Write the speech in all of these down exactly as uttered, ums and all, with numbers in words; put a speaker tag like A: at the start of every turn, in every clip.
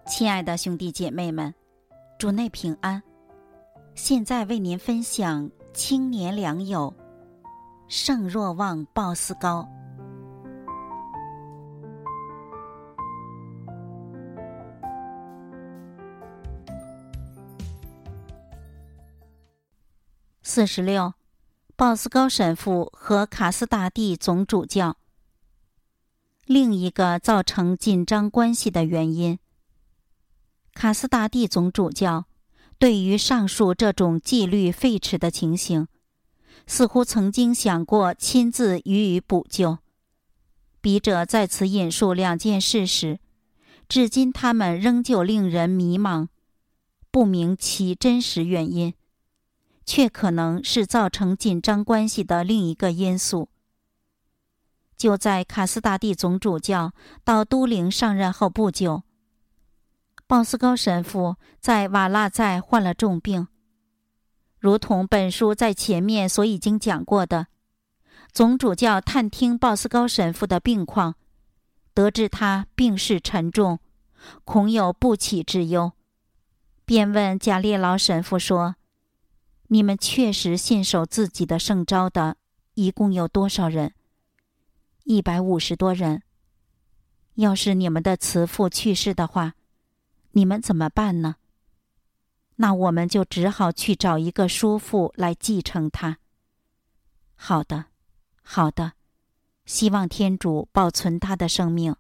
A: 亲爱的兄弟姐妹们，主内平安。现在为您分享青年良友，圣若望鲍斯高。四十六，鲍斯高神父和卡斯大帝总主教。另一个造成紧张关系的原因，卡斯大帝总主教对于上述这种纪律废弛的情形，似乎曾经想过亲自予以补救。笔者在此引述两件事时，至今他们仍旧令人迷茫，不明其真实原因，却可能是造成紧张关系的另一个因素。就在卡斯大帝总主教到都灵上任后不久，鲍斯高神父在瓦剌寨患了重病。如同本书在前面所已经讲过的，总主教探听鲍斯高神父的病况，得知他病势沉重，恐有不起之忧，便问贾列劳神父说：你们确实信守自己的圣召的一共有多少人？一百五十多人。要是你们的慈父去世的话，你们怎么办呢？那我们就只好去找一个叔父来继承他。好的，好的，希望天主保存他的生命。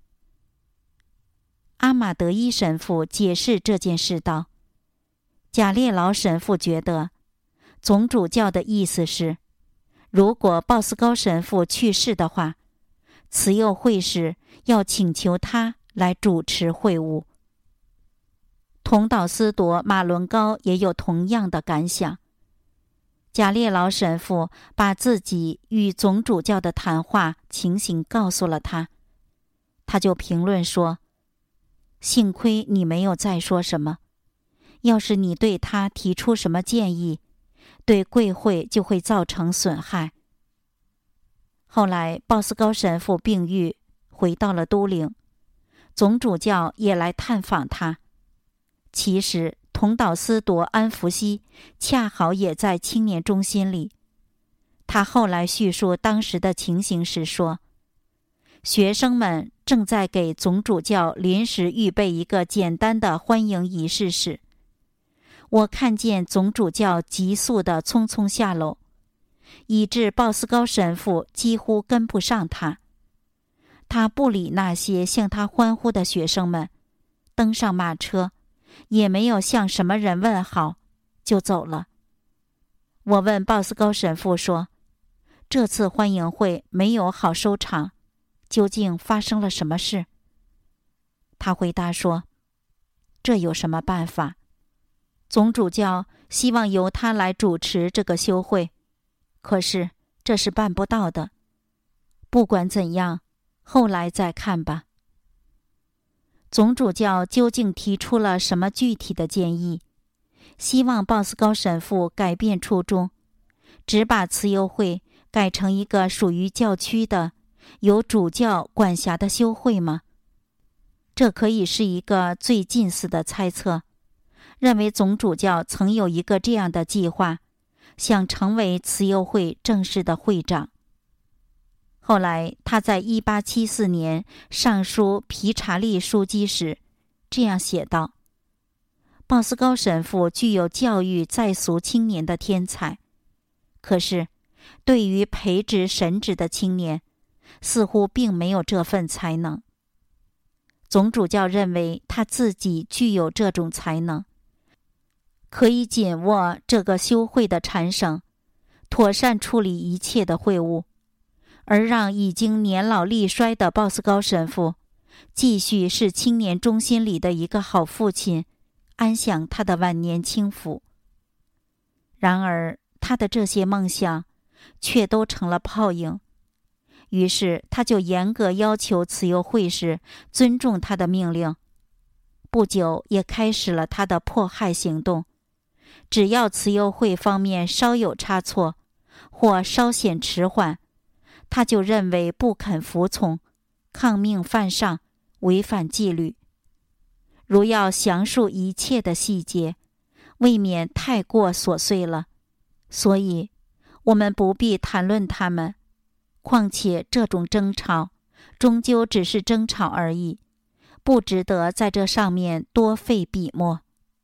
A: 阿马德伊神父解释这件事道：贾列劳神父觉得，总主教的意思是，如果鲍斯高神父去世的话，慈幼会士要请求他来主持会务。同岛斯铎马伦高也有同样的感想。贾列劳神父把自己与总主教的谈话情形告诉了他，他就评论说：幸亏你没有再说什么，要是你对他提出什么建议，对贵会就会造成损害。后来鲍斯高神父病愈，回到了都灵，总主教也来探访他。其实同岛斯铎安福西恰好也在青年中心里。他后来叙述当时的情形时说，学生们正在给总主教临时预备一个简单的欢迎仪式时，我看见总主教急速地匆匆下楼，以致鲍斯高神父几乎跟不上他。他不理那些向他欢呼的学生们，登上马车，也没有向什么人问好，就走了。我问鲍斯高神父说，这次欢迎会没有好收场，究竟发生了什么事？他回答说，这有什么办法？总主教希望由他来主持这个修会，可是这是办不到的。不管怎样，后来再看吧。总主教究竟提出了什么具体的建议？希望鲍斯高神父改变初衷，只把慈幼会改成一个属于教区的、由主教管辖的修会吗？这可以是一个最近似的猜测，认为总主教曾有一个这样的计划，想成为慈幼会正式的会长。后来他在一八七四年上书皮查利枢机时这样写道：鲍斯高神父具有教育在俗青年的天才，可是对于培植神职的青年，似乎并没有这份才能。总主教认为他自己具有这种才能，可以紧握这个修会的缠绳，妥善处理一切的会务，而让已经年老力衰的鲍斯高神父继续是青年中心里的一个好父亲，安享他的晚年清福。然而他的这些梦想却都成了泡影，于是他就严格要求慈幼会士尊重他的命令，不久也开始了他的迫害行动。只要慈幼会方面稍有差错，或稍显迟缓，他就认为不肯服从，抗命犯上，违反纪律。 如要详述一切的细节，未免太过琐碎了，所以我们不必谈论它们。况且这种争吵终究只是争吵而已，不值得在这上面多费笔墨。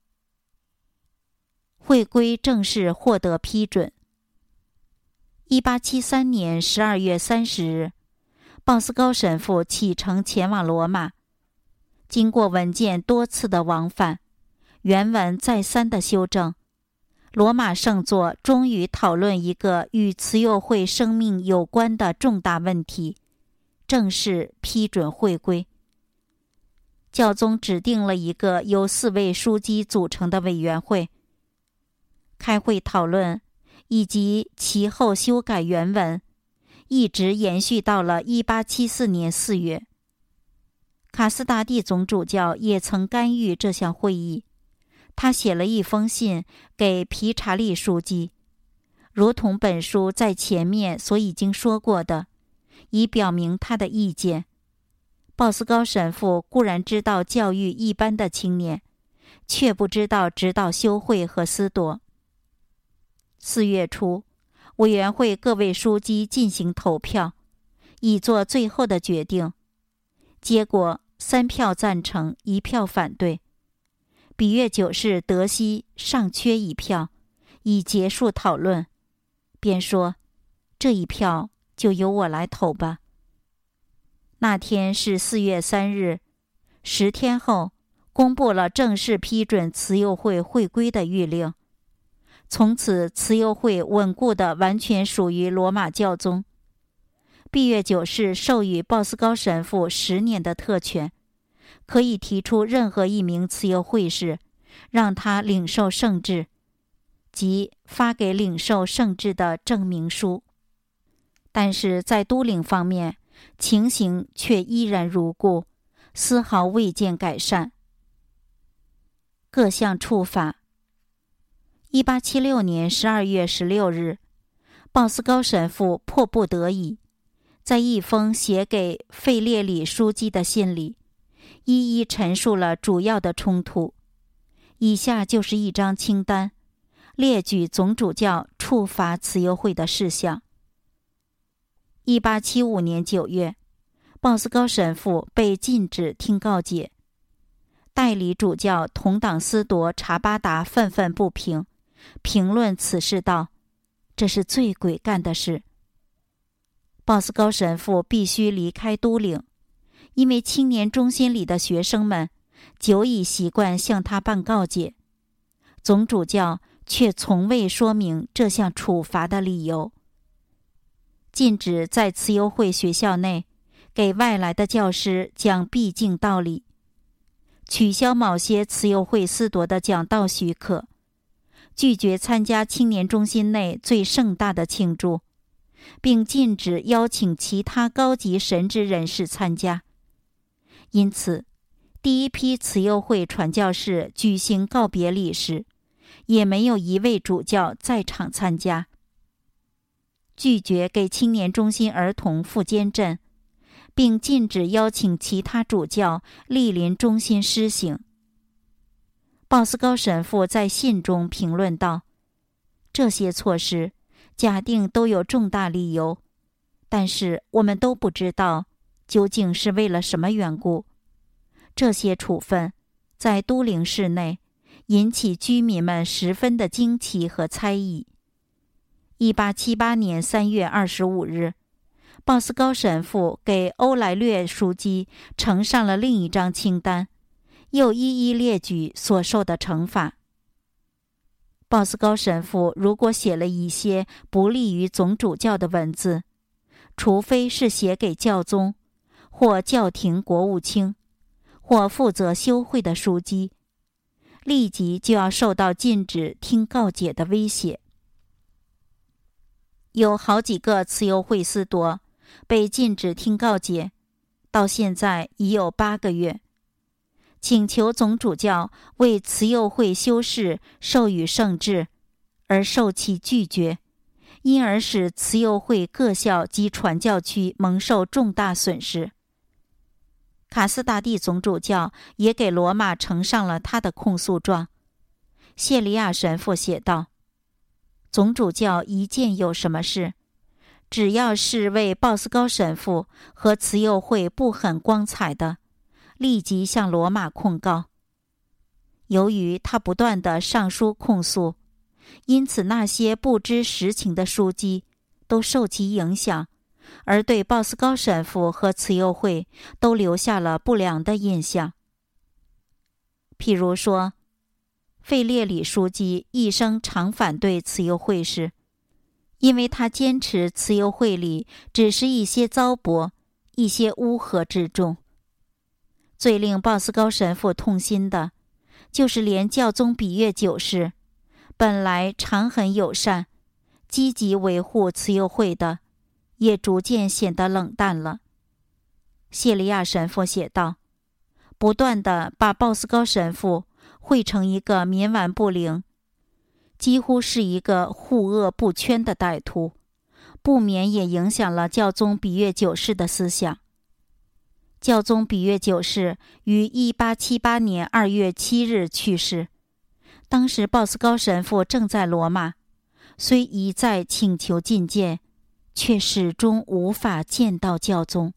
A: 会规正式获得批准。一八七三年十二月三十日，鲍斯高神父启程前往罗马。经过文件多次的往返，原文再三的修正，罗马圣座终于讨论一个与慈幼会生命有关的重大问题，正式批准会规。教宗指定了一个由四位枢机组成的委员会，开会讨论以及其后修改原文，一直延续到了一八七四年四月。卡斯达蒂总主教也曾干预这项会议，他写了一封信给皮查利书记，如同本书在前面所已经说过的，以表明他的意见。鲍斯高神父固然知道教育一般的青年，却不知道指导修会和司铎。四月初，委员会各位书记进行投票，以作最后的决定。结果三票赞成，一票反对。比约九世德西尚缺一票，已结束讨论，便说：“这一票就由我来投吧。”那天是四月三日，十天后公布了正式批准慈幼会会规的谕令。从此，慈幼会稳固地完全属于罗马教宗。毕月九世授予鲍斯高神父十年的特权，可以提出任何一名慈幼会士，让他领受圣制，即发给领受圣制的证明书。但是在都领方面，情形却依然如故，丝毫未见改善。各项处罚。一八七六年十二月十六日，鲍斯高神父迫不得已，在一封写给费列里书记的信里，一一陈述了主要的冲突。以下就是一张清单，列举总主教处罚慈幼会的事项。一八七五年九月，鲍斯高神父被禁止听告解。代理主教同党司铎查巴达愤愤不平，评论此事道：“这是最鬼干的事。”鲍斯高神父必须离开都领，因为青年中心里的学生们久已习惯向他办告解，总主教却从未说明这项处罚的理由。禁止在慈幼会学校内给外来的教师讲毕竟道理，取消某些慈幼会司铎的讲道许可，拒绝参加青年中心内最盛大的庆祝，并禁止邀请其他高级神职人士参加。因此，第一批慈幼会传教士举行告别礼时，也没有一位主教在场参加。拒绝给青年中心儿童赴监镇，并禁止邀请其他主教莅临中心施行。鲍斯高神父在信中评论道：“这些措施假定都有重大理由，但是我们都不知道究竟是为了什么缘故。这些处分在都灵市内引起居民们十分的惊奇和猜疑。”一八七八年三月二十五日，鲍斯高神父给欧莱略书记呈上了另一张清单，又一一列举所受的惩罚。鲍斯高神父如果写了一些不利于总主教的文字，除非是写给教宗或教廷国务卿或负责修会的书记，立即就要受到禁止听告解的威胁。有好几个慈幼会司铎被禁止听告解，到现在已有八个月。请求总主教为慈幼会修士授予圣制，而受其拒绝，因而使慈幼会各校及传教区蒙受重大损失。 卡斯达蒂总主教也给罗马呈上了他的控诉状。谢利亚神父写道：总主教一见有什么事，只要是为鲍斯高神父和慈幼会不很光彩的，立即向罗马控告。由于他不断地上书控诉，因此那些不知实情的书记都受其影响，而对鲍斯高神父和慈幼会都留下了不良的印象。譬如说，费列里书记一生常反对慈幼会时，因为他坚持慈幼会里只是一些糟粕，一些乌合之众。最令鲍斯高神父痛心的，就是连教宗比约九世本来常很友善，积极维护慈幼会的，也逐渐显得冷淡了。谢利亚神父写道：不断地把鲍斯高神父绘成一个冥顽不灵，几乎是一个护恶不圈的歹徒，不免也影响了教宗比约九世的思想。教宗比约九世于一八七八年二月七日去世，当时鲍斯高神父正在罗马，虽一再请求觐见，却始终无法见到教宗。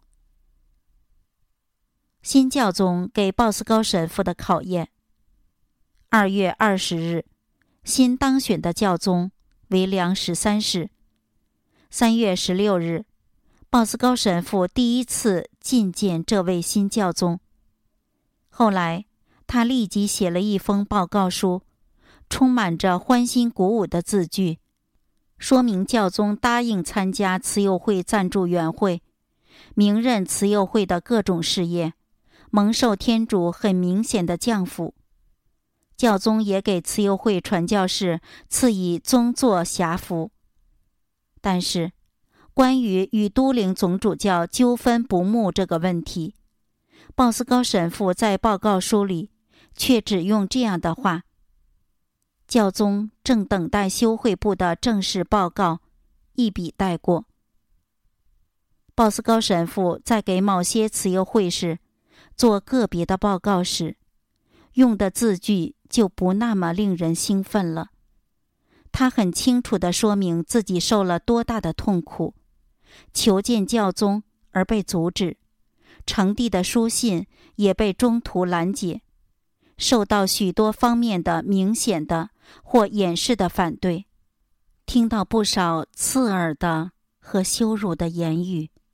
A: 新教宗给鲍斯高神父的考验。二月二十日，新当选的教宗为良十三世。三月十六日，鲍斯高神父第一次觐见这位新教宗。后来，他立即写了一封报告书，充满着欢欣鼓舞的字句，说明教宗答应参加慈幼会赞助员会，明任慈幼会的各种事业，蒙受天主很明显的降福。教宗也给慈幼会传教士赐以宗座辖服。但是，关于与都灵总主教纠纷不睦这个问题，鲍斯高神父在报告书里却只用这样的话：教宗正等待修会部的正式报告，一笔带过。鲍斯高神父在给某些慈幼会士做个别的报告时，用的字句就不那么令人兴奋了。他很清楚地说明自己受了多大的痛苦，求见教宗而被阻止，呈递的书信也被中途拦截，受到许多方面的明显的或掩饰的反对，听到不少刺耳的和羞辱的言语。